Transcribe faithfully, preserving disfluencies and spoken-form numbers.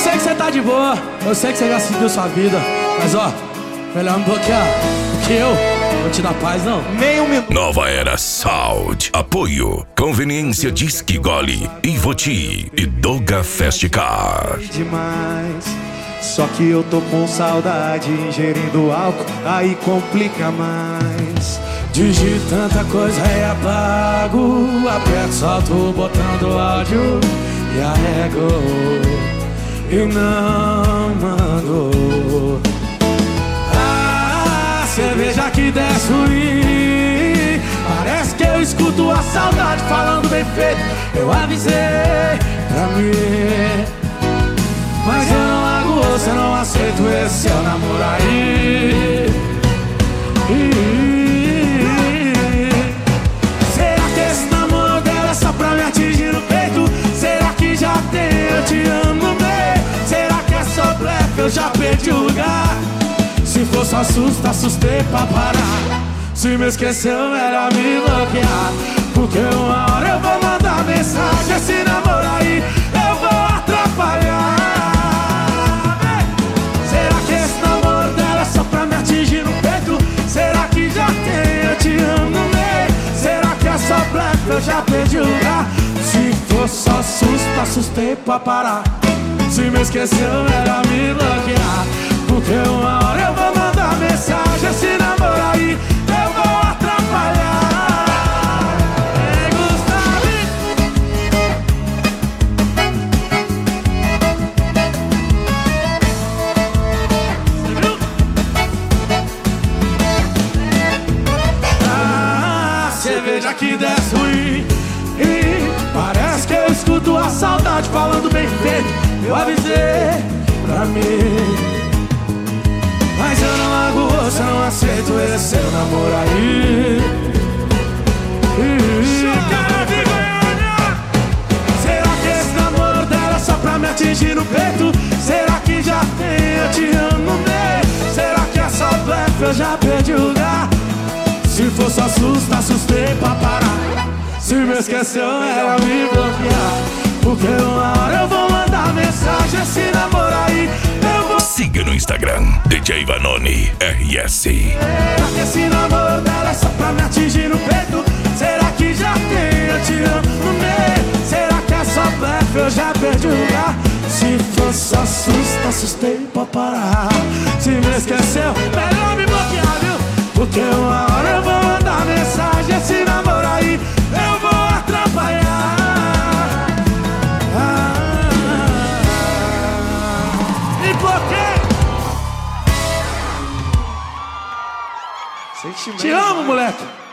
sei que você tá de boa, eu sei que você já seguiu sua vida, mas ó, melhor me bloquear, porque eu vou te dar paz não. Nem um minuto. Nova Era Sound. Apoio Conveniência Disque Gole, Ivoti e Doga Festcar. Demais. Só que eu tô com saudade, ingerindo álcool, aí complica mais. Digito tanta coisa e apago, aperto, solto o botão do áudio e arrego e não mando. Ah, cerveja que desce ruim, parece que eu escuto a saudade falando bem feito. Eu avisei pra mim, mas eu não largo você, não aceito esse seu namoro aí. Será que esse namoro dela é só pra me atingir no peito? Será que já tem eu te amo no meio? Será que é só blefe, eu já perdi o lugar? Se for só susto, assustei pra parar. Se me esqueceu, melhor me bloquear, porque uma hora eu vou mandar mensagem. Esse namoro aí eu vou atrapalhar. Será que esse namoro dela é só pra me atingir no peito? Será que já tem eu te amo no meio? Será que é só blefe, eu já perdi o lugar? Se for só susto, assustei pra parar. Se me esqueceu, melhor me bloquear, porque uma hora eu vou mandar mensagem. Esse namoro aí eu vou atrapalhar. Ei, Gustavo! Você viu? Ah, cerveja que desce ruim, e parece que eu escuto a saudade falando bem feito. Eu avisei pra mim, mas eu não largo você, não aceito esse seu namoro aí. Será que esse namoro dela é só pra me atingir no peito? Será que já tem eu te amo no meio? Será que é só blefe, eu já perdi o lugar? Se for só susto, assustei pra parar. Se me esqueceu, ela me bloquear, porque uma hora eu vou mandar mensagem. Esse namoro aí eu vou... Siga no Instagram, D J Vanoni R S. Será que esse namoro dela é só pra me atingir no peito? Será que já tem eu te amo no meio? Será que é só blefe, eu já perdi o lugar? Se for só susto, assustei pra parar. Se me esqueceu, melhor me bloquear, viu? Porque uma hora eu vou mandar mensagem. Esse namoro aí eu vou atrapalhar. Ah, e por quê? Te amo, moleque.